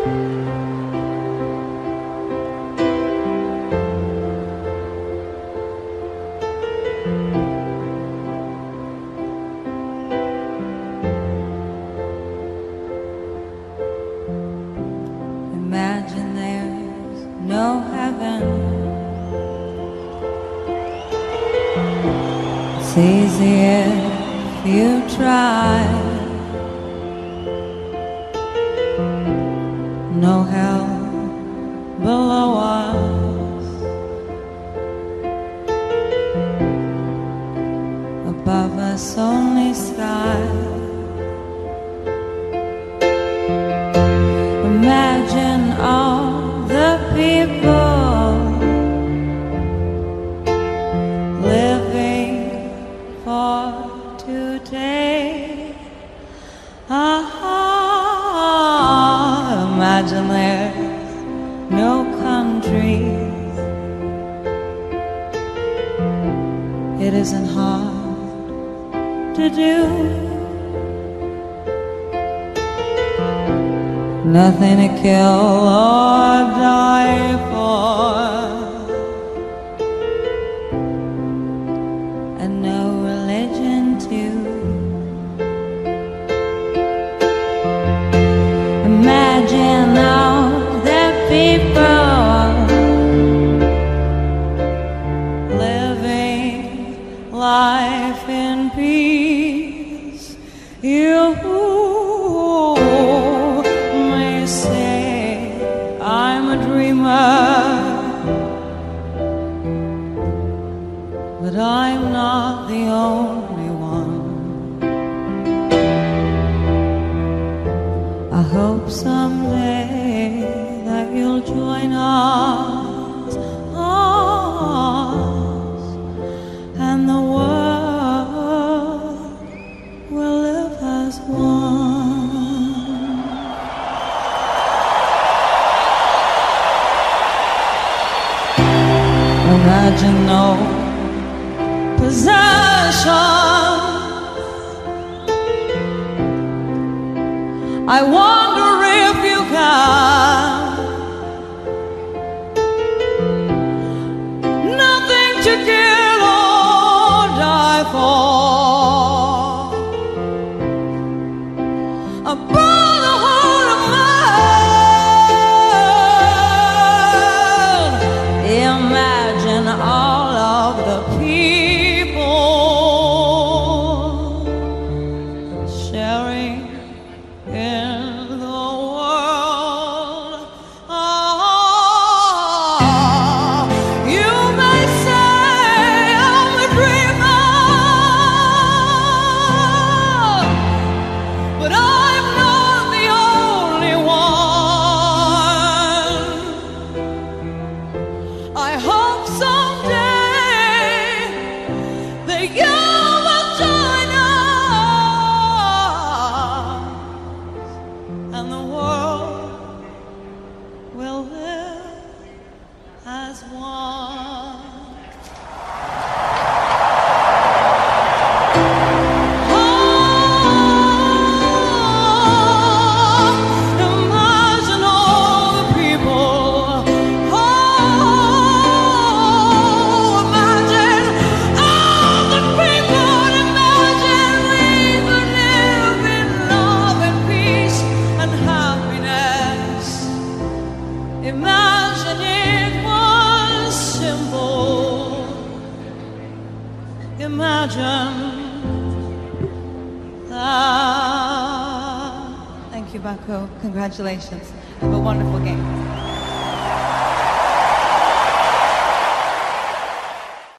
Imagine there's no heaven. It's easy if you try. No hell below us, above us only sky. Imagine all the people living for today. Imagine there's no countries. It isn't hard to do. Nothing to kill or die for, and no religion too. Imagine all the people living life in peace. You I'm a dreamer, but I'm not the only one. I hope someday that you'll join us, and the world will live as one. Imagine no possession. I wonder if you can. Nothing to kill or die for. A brotherhood of man. Imagine all of the people sharing in the world. You may say I'm a dreamer, but I'm not the only one. I hope someday that you will join us, and the world will live as one. Imagine all the people. Imagine all the people. Imagine we could live in love and peace and happiness. Imagine it was simple. Imagine that. Thank you, Baku. Congratulations. Have a wonderful game.